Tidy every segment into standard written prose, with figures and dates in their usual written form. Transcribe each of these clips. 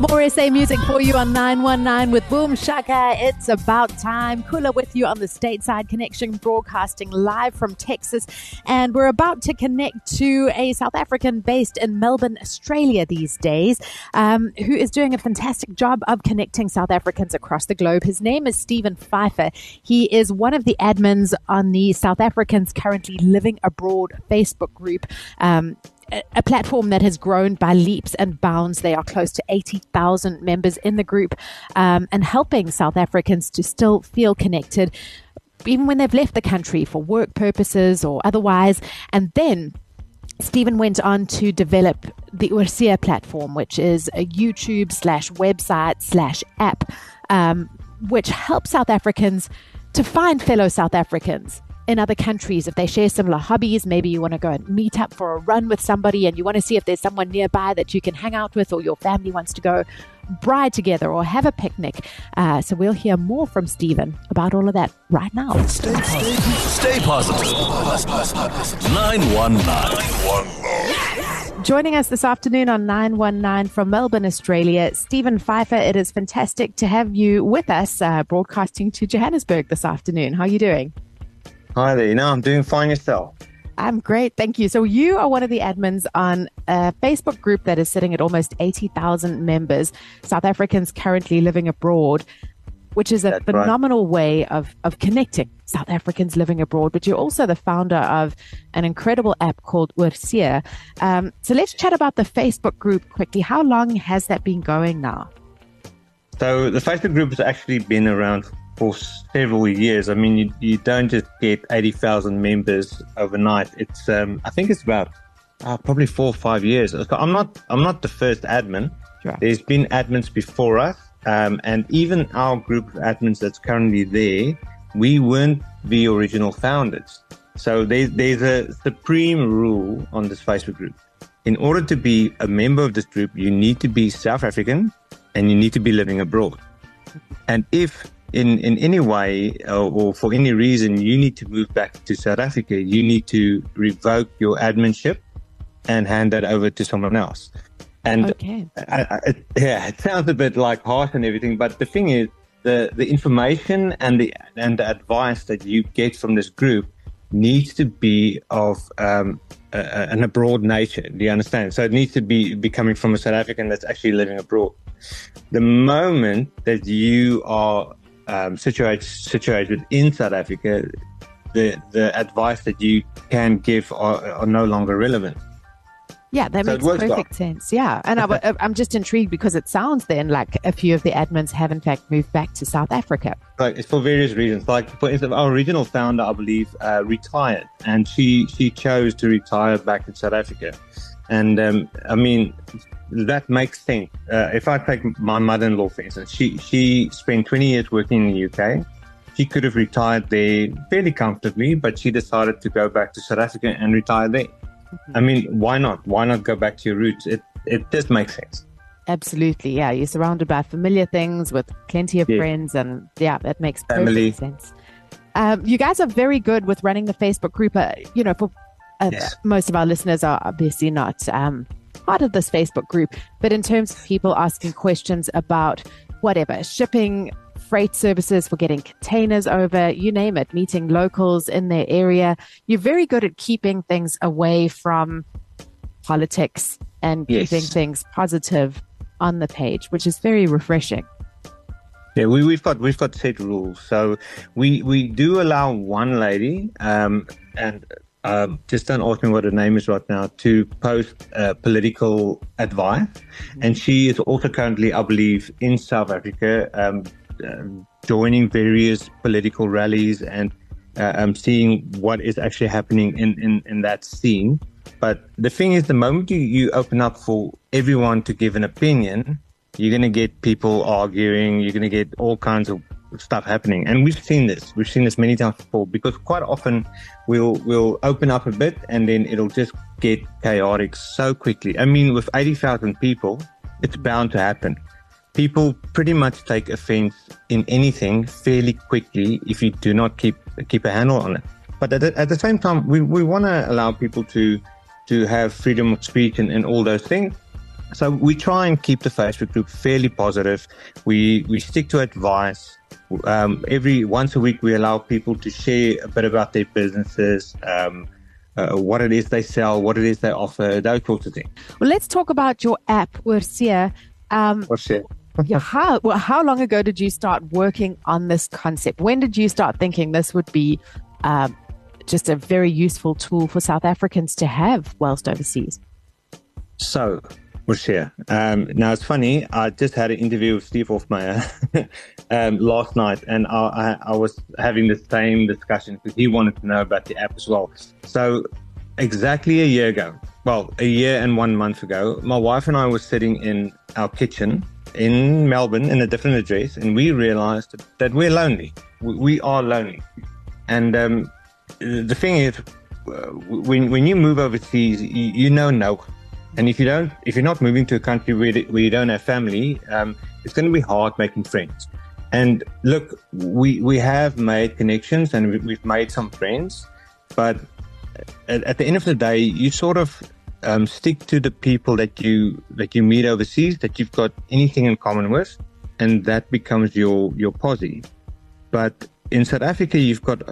More SA music for you on 919 with Boom Shaka. It's about time. Kula with you on the Stateside Connection, broadcasting live from Texas. And we're about to connect to a South African based in Melbourne, Australia these days, who is doing a fantastic job of connecting South Africans across the globe. His name is Stephen Pfeiffer. He is one of the admins on the South Africans Currently Living Abroad Facebook group. A platform that has grown by leaps and bounds. They are close to 80,000 members in the group, and helping South Africans to still feel connected, even when they've left the country for work purposes or otherwise. And then Stephen went on to develop the Ursia platform, which is a YouTube/website/app, which helps South Africans to find fellow South Africans in other countries. If they share similar hobbies, maybe you want to go and meet up for a run with somebody and you want to see if there's someone nearby that you can hang out with, or your family wants to go bride together or have a picnic. So we'll hear more from Stephen about all of that right now. Stay positive. 919. Joining us this afternoon on 919 from Melbourne, Australia, Stephen Pfeiffer. It is fantastic to have you with us, broadcasting to Johannesburg this afternoon. How are you doing? Hi there. I'm doing fine. Yourself? I'm great. Thank you. So you are one of the admins on a Facebook group that is sitting at almost 80,000 members, South Africans Currently Living Abroad, which is a phenomenal way of connecting South Africans living abroad. But you're also the founder of an incredible app called Ursia. So let's chat about the Facebook group quickly. How long has that been going now? So the Facebook group has actually been around for several years. I mean, you don't just get 80,000 members overnight. It's I think it's about probably 4 or 5 years. I'm not the first admin. Sure. There's been admins before us, and even our group of admins that's currently there, we weren't the original founders. So there's a supreme rule on this Facebook group. In order to be a member of this group, you need to be South African and you need to be living abroad. And if in any way or for any reason you need to move back to South Africa, you need to revoke your adminship and hand that over to someone else. And okay. It sounds a bit like harsh and everything, but the thing is, the information and the advice that you get from this group needs to be of an abroad nature. Do you understand? So it needs to be coming from a South African that's actually living abroad. The moment that you are situated in South Africa, the advice that you can give are no longer relevant. Yeah, that makes perfect sense. Yeah. And I'm just intrigued because it sounds then like a few of the admins have in fact moved back to South Africa. Like, it's for various reasons. Like, for instance, our original founder, I believe, retired, and she chose to retire back in South Africa. And I mean, that makes sense. If I take my mother-in-law, for instance, she spent 20 years working in the UK. She could have retired there fairly comfortably, but she decided to go back to South Africa and retire there. I mean, why not? Why not go back to your roots? It just makes sense. Absolutely, yeah. You're surrounded by familiar things with plenty of friends, and yeah, that makes perfect sense. You guys are very good with running the Facebook group. For most of our listeners are obviously not part of this Facebook group, but in terms of people asking questions about whatever, shipping, freight services for getting containers over, you name it, meeting locals in their area, you're very good at keeping things away from politics and keeping things positive on the page, which is very refreshing. Yeah, we've got set rules. So we do allow one lady, and just don't ask me what her name is right now, to post political advice. And she is also currently, I believe, in South Africa, joining various political rallies and seeing what is actually happening in that scene. But the thing is, the moment you open up for everyone to give an opinion, you're going to get people arguing, you're going to get all kinds of stuff happening. And we've seen this many times before, because quite often we'll open up a bit and then it'll just get chaotic so quickly. I mean, with 80,000 people, it's bound to happen. People pretty much take offense in anything fairly quickly if you do not keep a handle on it. But at the same time, we want to allow people to have freedom of speech and all those things. So we try and keep the Facebook group fairly positive. We stick to advice. Every once a week, we allow people to share a bit about their businesses, what it is they sell, what it is they offer, those sorts of things. Well, let's talk about your app, Ursia. How long ago did you start working on this concept? When did you start thinking this would be just a very useful tool for South Africans to have whilst overseas? So, Ursia, now it's funny, I just had an interview with Steve Hofmeyer last night, and I was having the same discussion because he wanted to know about the app as well. So exactly a year ago, a year and 1 month ago, my wife and I were sitting in our kitchen in Melbourne in a different address, and we realized that we're lonely. We are lonely. And the thing is, when you move overseas, you know no one. And if you're not moving to a country where you don't have family, it's going to be hard making friends. And look, we have made connections and we've made some friends, but at the end of the day, you sort of stick to the people that you meet overseas, that you've got anything in common with, and that becomes your posse. But in South Africa, you've got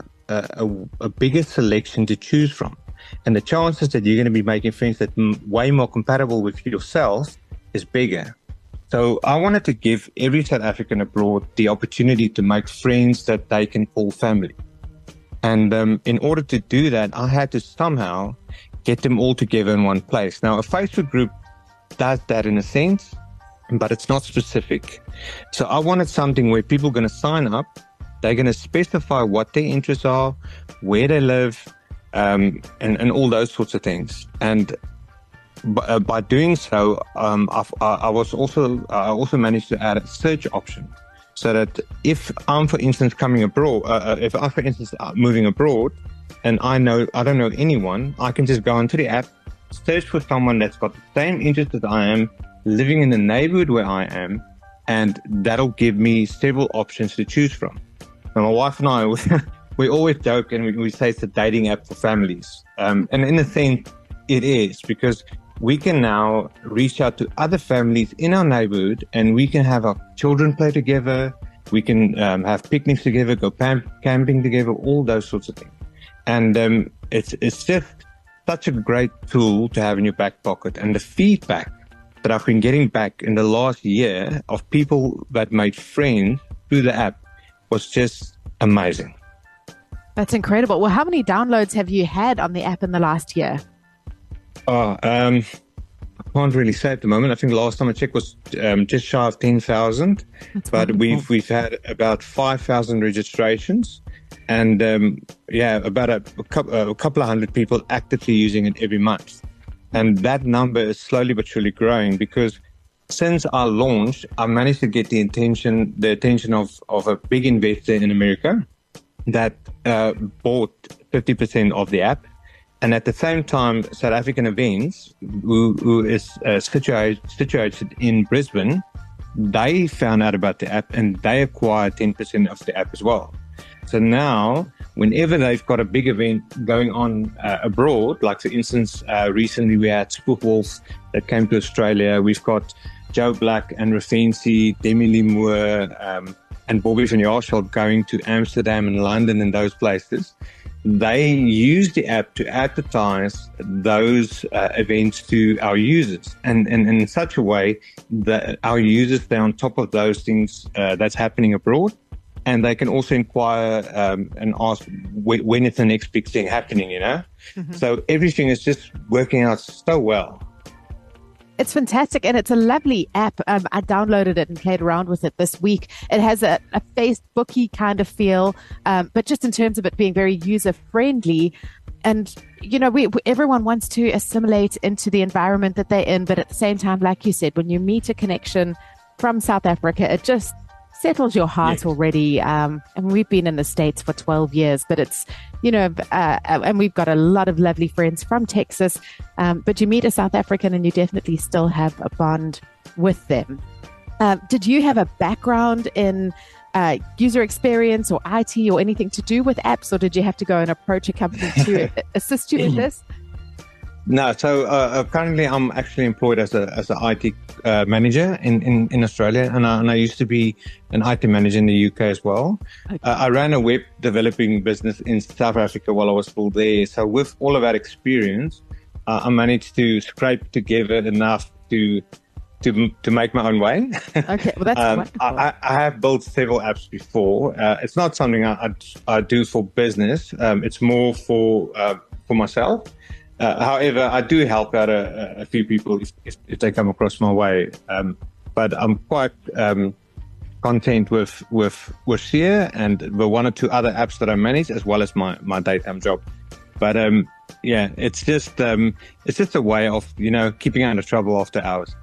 a bigger selection to choose from. And the chances that you're going to be making friends that way more compatible with yourself is bigger. So I wanted to give every South African abroad the opportunity to make friends that they can call family. And in order to do that, I had to somehow get them all together in one place. Now, a Facebook group does that in a sense, but it's not specific. So I wanted something where people are going to sign up, they're going to specify what their interests are, where they live, and all those sorts of things. And by doing so, I also managed to add a search option, so that if I'm, for instance, coming abroad, if I'm, for instance, moving abroad, and I don't know anyone, I can just go onto the app, search for someone that's got the same interest as I am, living in the neighborhood where I am, and that'll give me several options to choose from. And my wife and I, we always joke and we say it's a dating app for families. And in a sense, it is, because we can now reach out to other families in our neighborhood and we can have our children play together. We can have picnics together, go camping together, all those sorts of things. And it's just such a great tool to have in your back pocket. And the feedback that I've been getting back in the last year of people that made friends through the app was just amazing. That's incredible. Well, how many downloads have you had on the app in the last year? I can't really say at the moment. I think the last time I checked was just shy of 10,000. But we've had about 5,000 registrations, and about a couple of hundred people actively using it every month. And that number is slowly but surely growing, because since I launched, I managed to get the attention of a big investor in America that bought 50% of the app. And at the same time, South African Events, who is situated in Brisbane, they found out about the app and they acquired 10% of the app as well. So now, whenever they've got a big event going on abroad, like for instance, recently we had Spookwolf that came to Australia. We've got Joe Black and Rafensi, Demi Lee Moore, and Bobby van Jaarsveld going to Amsterdam and London and those places. They use the app to advertise those events to our users, and in such a way that our users stay on top of those things that's happening abroad, and they can also inquire and ask when is the next big thing happening, Mm-hmm. So everything is just working out so well. It's fantastic, and it's a lovely app. I downloaded it and played around with it this week. It has a Facebook-y kind of feel, but just in terms of it being very user-friendly. And, everyone wants to assimilate into the environment that they're in, but at the same time, like you said, when you meet a connection from South Africa, it just settles your heart already. And we've been in the States for 12 years, but it's, and we've got a lot of lovely friends from Texas. But you meet a South African and you definitely still have a bond with them. Did you have a background in user experience or IT or anything to do with apps, or did you have to go and approach a company to assist you in this? No, so currently I'm actually employed as a IT manager in Australia, and I used to be an IT manager in the UK as well. Okay. I ran a web developing business in South Africa while I was still there. So with all of that experience, I managed to scrape together enough to make my own way. Okay, well, that's wonderful. I have built several apps before. It's not something I do for business. It's more for myself. However, I do help out a few people if they come across my way. But I'm quite content with Worcia and the one or two other apps that I manage, as well as my daytime job. But yeah, it's just a way of keeping out of trouble after hours.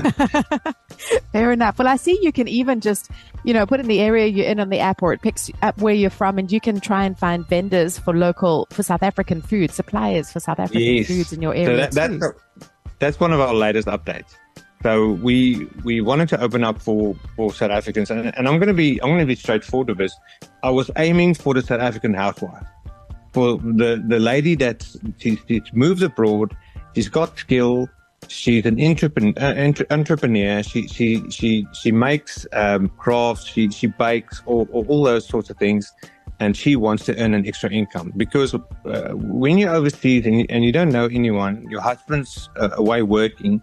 Fair enough. Well, I see you can even just, put in the area you're in on the app, or it picks up where you're from, and you can try and find vendors for South African food, suppliers for South African foods in your area. So that's one of our latest updates. So we wanted to open up for South Africans, and I'm going to be straightforward with this. I was aiming for the South African housewife, for the lady she's moved abroad, she's got skill. She's an entrepreneur. She makes crafts. She bakes all those sorts of things, and she wants to earn an extra income. Because when you're overseas and you don't know anyone, your husband's away working.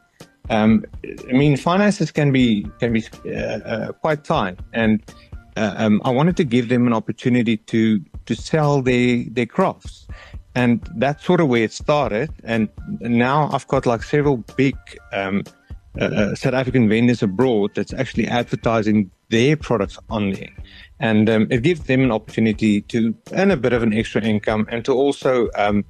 Finances can be quite tight, and I wanted to give them an opportunity to sell their crafts. And that's sort of where it started. And now I've got like several big South African vendors abroad that's actually advertising their products on there. And it gives them an opportunity to earn a bit of an extra income, and to also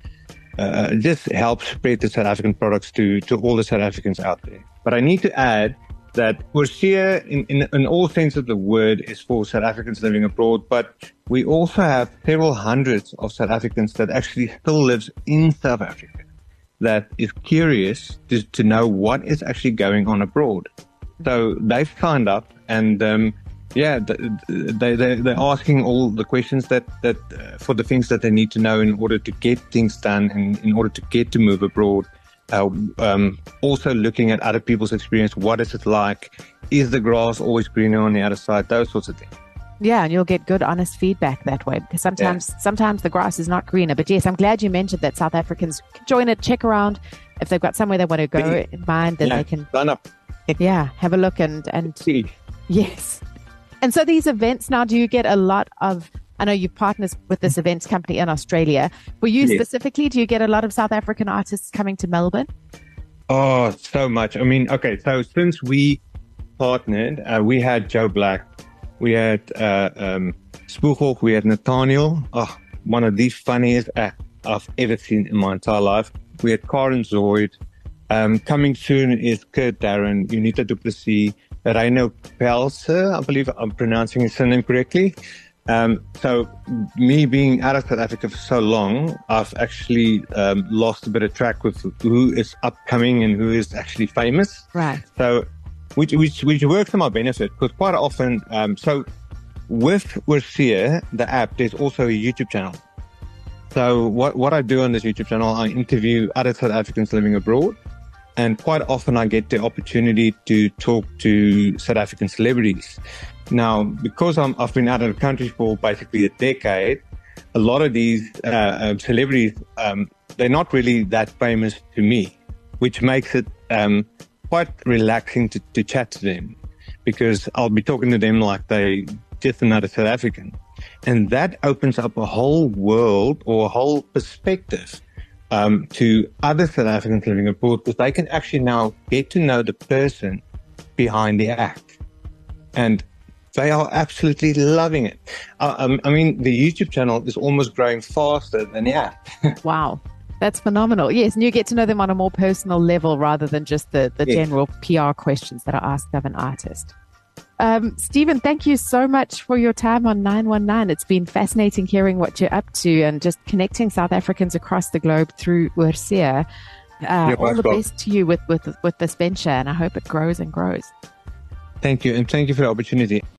just help spread the South African products to all the South Africans out there. But I need to add that Worcia, in all sense of the word, is for South Africans living abroad, but we also have several hundreds of South Africans that actually still lives in South Africa, that is curious to know what is actually going on abroad. So they've signed up, and they're asking all the questions that for the things that they need to know in order to get things done and in order to get to move abroad. Also looking at other people's experience. What is it like? Is the grass always greener on the other side? Those sorts of things. Yeah, and you'll get good, honest feedback that way, because sometimes the grass is not greener. But yes, I'm glad you mentioned that South Africans can join it, check around. If they've got somewhere they want to go in mind, then they can sign up. Yeah, have a look and see. Yes. And so these events now, do you get a lot of? I know you've partnered with this events company in Australia. For you specifically, do you get a lot of South African artists coming to Melbourne? Oh, so much. Okay, so since we partnered, we had Joe Black, we had Spoeghoff, we had Nathaniel, one of the funniest acts I've ever seen in my entire life. We had Karen Zoid. Coming soon is Kurt Darren, Unita Duplessis, Reino Pelser, I believe I'm pronouncing his surname correctly. So me being out of South Africa for so long, I've actually lost a bit of track with who is upcoming and who is actually famous. Right. So which works to my benefit, because quite often, so with Worcia, the app, there's also a YouTube channel. So what I do on this YouTube channel, I interview other South Africans living abroad, and quite often I get the opportunity to talk to South African celebrities. Now, because I've been out of the country for basically a decade, a lot of these celebrities, they're not really that famous to me, which makes it quite relaxing to chat to them, because I'll be talking to them like they just another South African. And that opens up a whole world or a whole perspective to other South Africans living abroad, because they can actually now get to know the person behind the act. And they are absolutely loving it. The YouTube channel is almost growing faster than the app. Wow. That's phenomenal. Yes, and you get to know them on a more personal level rather than just the general PR questions that are asked of an artist. Stephen, thank you so much for your time on 919. It's been fascinating hearing what you're up to and just connecting South Africans across the globe through Worcia. All the best to you with this venture, and I hope it grows and grows. Thank you, and thank you for the opportunity.